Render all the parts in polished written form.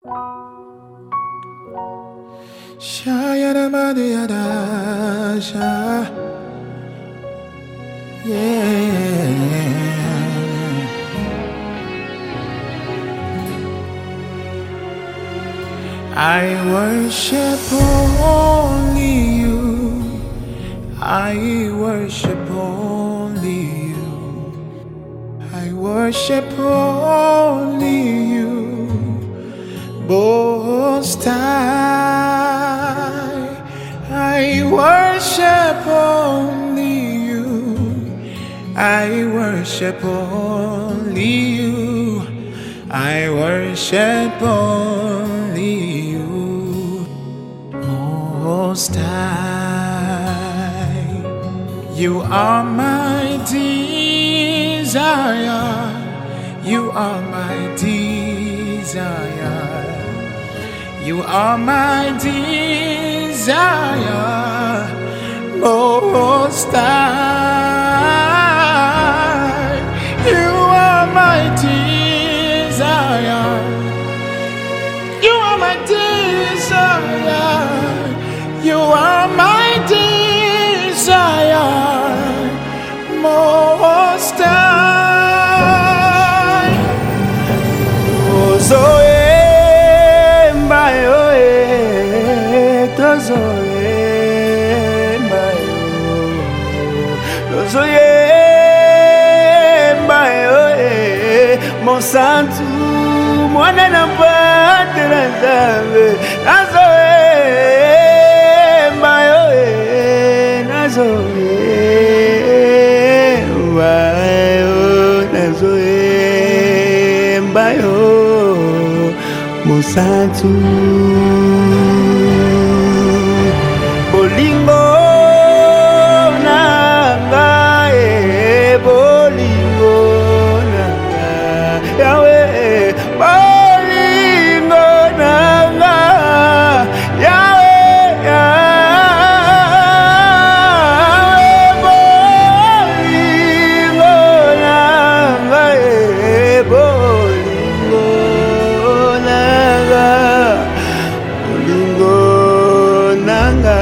I worship only you. I worship only you. I worship only you. Most High, I worship only you. I worship only you. I worship only you. Most High, you are my desire. You are my desire. You are my desire, Most High. You are my desire. You are my desire. You are my desire, Most High. Oh, Zoe. Mon santo, mwana na mpate na nzambe, nazoemba yoe, nazoemba yo, nazoemba yo, mon santo. Bolingo nanga, bolingo nanga, Yahweh, bolingo nanga, Yahweh, Yahweh, bolingo nanga, bolingo nanga, bolingo nanga.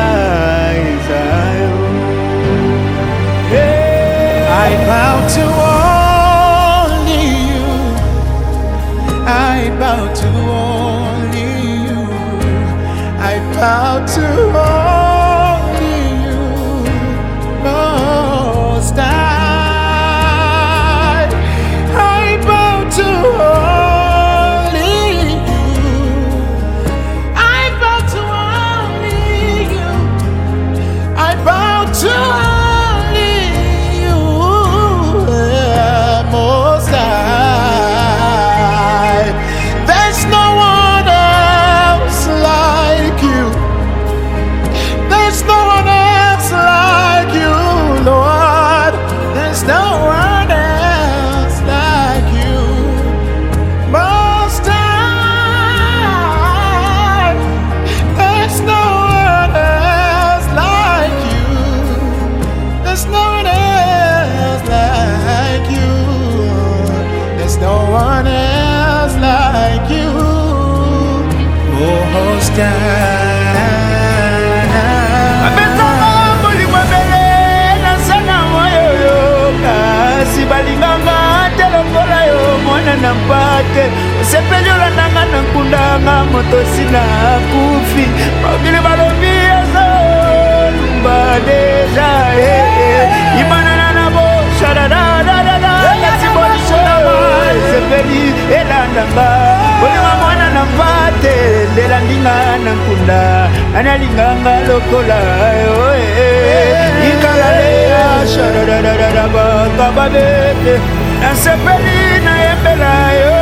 I bow to only you. I bow to only you. I bow to only you. Most High, I bow to only you. I bow to only you. I bow to sepeliola nanga na nkundanga moto sina kufi bagile balobia zo lumba deja imanana na bo sharada da da da kasiboni shona sepeli elandanga bolima mwana na mpate ndelandinga na nkunda analinganga lokola yo ikalale sharada da da da bakababete na sepeli na yembela yo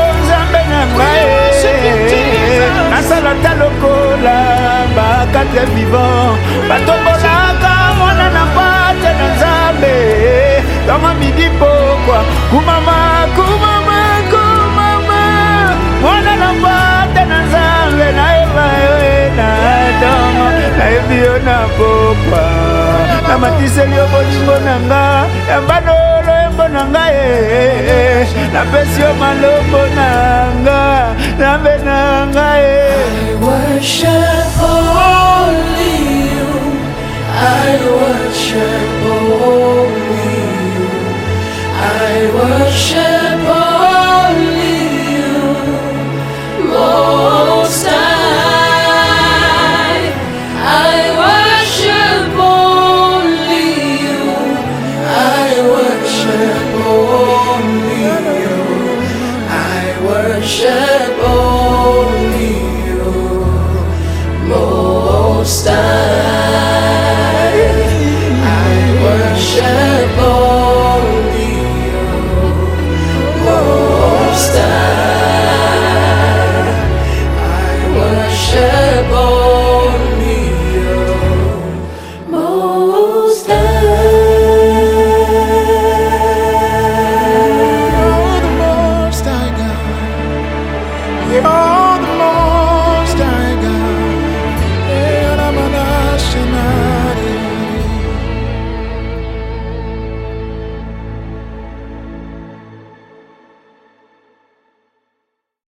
nasalata lokola bakate vivant batombolaka mwana na mpate na nzambe toma midi pokwa kumama kumama kumama mwana na mpate na nzambe naeba yo na toma nayebi yo na pokwa na matiseli yo bolingo nanga ya banolo malombo nanga napesi yo malombo nanga nambe nanga I worship only you. I worship only you. I worship